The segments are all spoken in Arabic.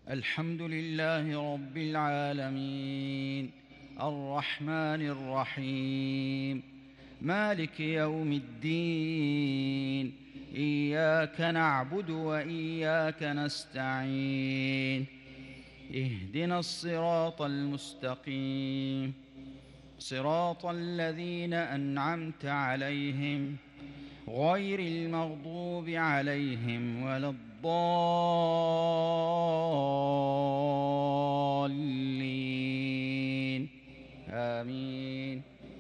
الحمد لله رب العالمين الرحمن الرحيم مالك يوم الدين إياك نعبد وإياك نستعين اهدنا الصراط المستقيم صراط الذين أنعمت عليهم غير المغضوب عليهم ولا الضالين آمين.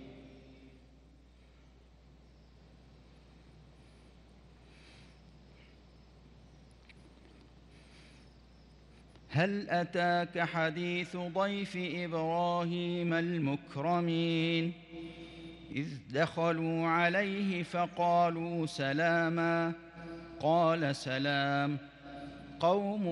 هل أتاك حديث ضيف إبراهيم المكرمين إذ دخلوا عليه فقالوا سلاما قال سلام قوم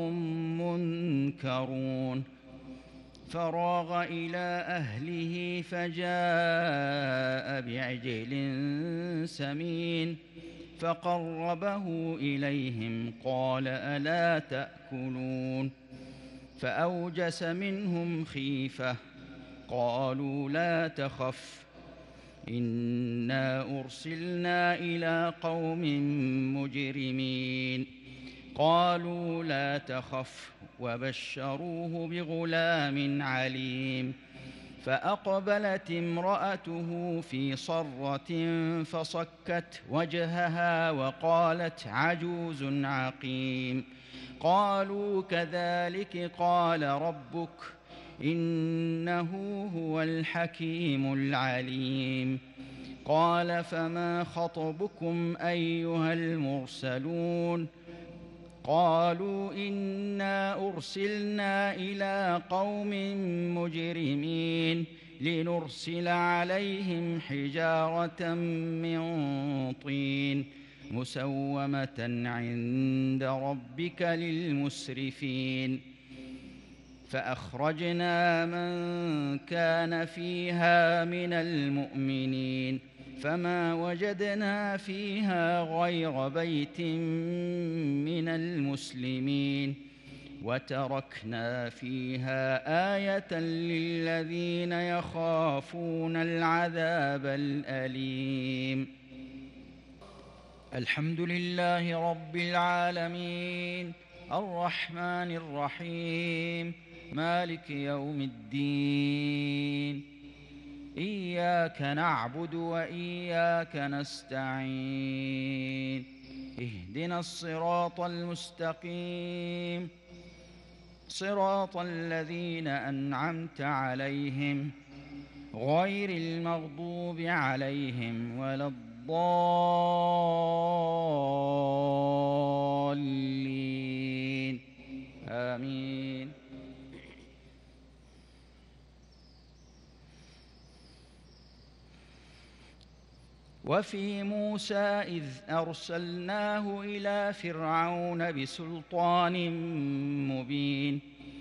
منكرون فراغ إلى أهله فجاء بعجل سمين فقربه إليهم قال ألا تأكلون فأوجس منهم خيفة قالوا لا تخف إنا أرسلنا إلى قوم مجرمين قالوا لا تخف وبشروه بغلام عليم فأقبلت امرأته في صرة فصكت وجهها وقالت عجوز عقيم قالوا كذلك قال ربك إنه هو الحكيم العليم قال فما خطبكم أيها المرسلون قالوا إنا أرسلنا إلى قوم مجرمين لنرسل عليهم حجارة من طين مسومة عند ربك للمسرفين فأخرجنا من كان فيها من المؤمنين فما وجدنا فيها غير بيت من المسلمين وتركنا فيها آية للذين يخافون العذاب الأليم. الحمد لله رب العالمين الرحمن الرحيم مالك يوم الدين إياك نعبد وإياك نستعين اهدنا الصراط المستقيم صراط الذين أنعمت عليهم غير المغضوب عليهم ولا الضالين آمين. وفي موسى إذ أرسلناه إلى فرعون بسلطان مبين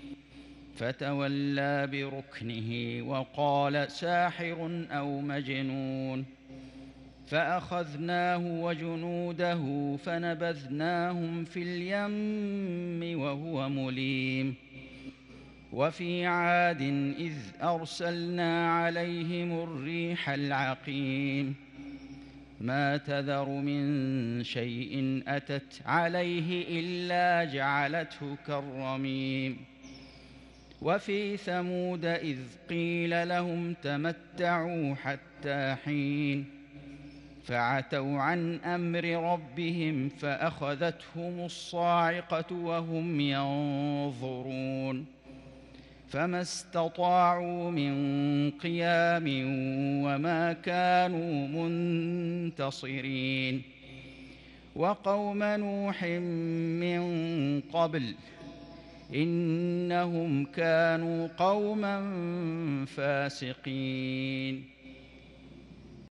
فتولى بركنه وقال ساحر أو مجنون فأخذناه وجنوده فنبذناهم في اليم وهو مليم. وفي عاد إذ أرسلنا عليهم الريح العقيم ما تذر من شيء أتت عليه إلا جعلته كالرميم. وفي ثمود إذ قيل لهم تمتعوا حتى حين فعتوا عن أمر ربهم فأخذتهم الصاعقة وهم ينظرون فما استطاعوا من قيام وما كانوا منتصرين. وقوم نوح من قبل إنهم كانوا قوما فاسقين